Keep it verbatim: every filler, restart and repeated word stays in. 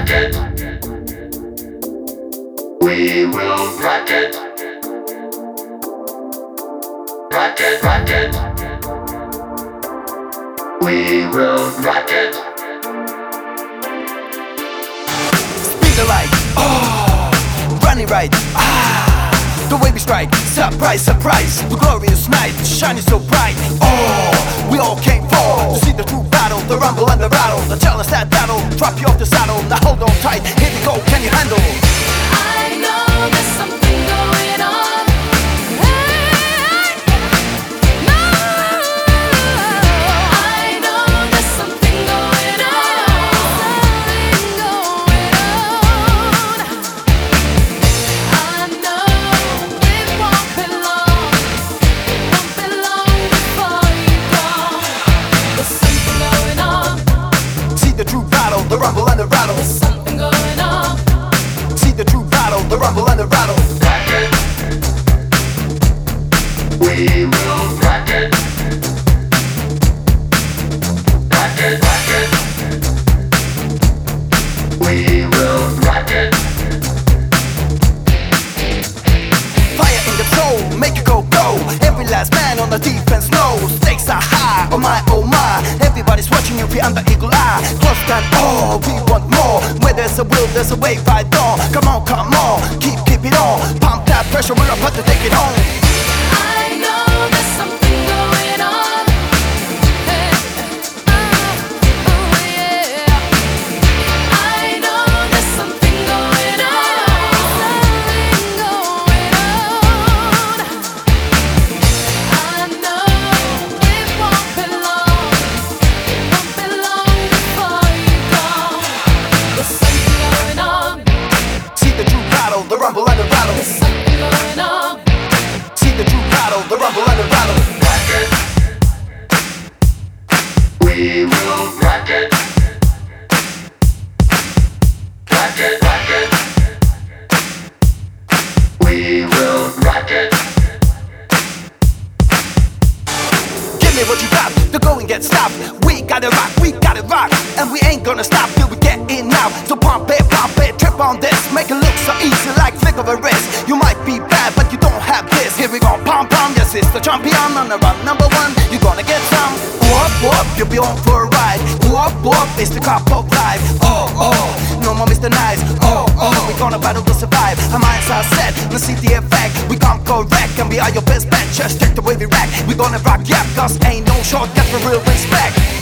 rock it. We will rock it. Rock it, rock it. We will rock it. Speed the light, oh, running right, ah, the way we strike, surprise, surprise, the glorious night, shining so bright, oh, we all came for to see the true battle, the rumble and the rattle, the challenge that battle, drop you off the saddle, now hold on tight, here we go, can you handle? I know there's something going on. Hey, no, I know there's something going on. Something going on. I know it won't be long. Won't be long before you go. There's something going on. See the true battle, the rumble and the rattle. There's something going on. See the true battle, the rumble and the rattle. Rock it. We will rock it. Rock it, rock it. We will rock it. Fire in the soul, make it go, go. Every last man on the defense knows stakes are high, oh my, oh my. Everybody's watching you be under eagle eye. Close down, oh, we want more. Where there's a will, there's a way by dawn. Come on, come on, keep, keep it on. Pump that pressure, we're about to take it home. I know there's something going on. Hey, oh, oh yeah. I know there's something going on. Something going on. I know it won't be long. Won't be long before you go. There's something going on. See the true battle, the rumble and the rattle. There's something going on. See the true battle, the rumble and the rattle. Rock it. We will rock it. Rock it, rock it. We will rock it. Give me what you got, the going gets stopped. We gotta rock, we gotta rock, and we ain't gonna stop till we get in now. So pump it, pump it, trip on this, make it look so easy like flick of a wrist. You might be bad, but you don't have this. Here we go, pump, pump, yes, it's the champion on the run number one. You're gonna get some. Whoop, whoop, you'll be on for a ride. Whoop, whoop, it's the cop of life. Oh, oh, no more Mister Nice. Oh, oh, we're gonna battle to survive. Our minds are set, let's see the effect. We come correct, and we are your best bet. Just check the way we rack. We're gonna rock, yeah, cause ain't no shortcut for real respect.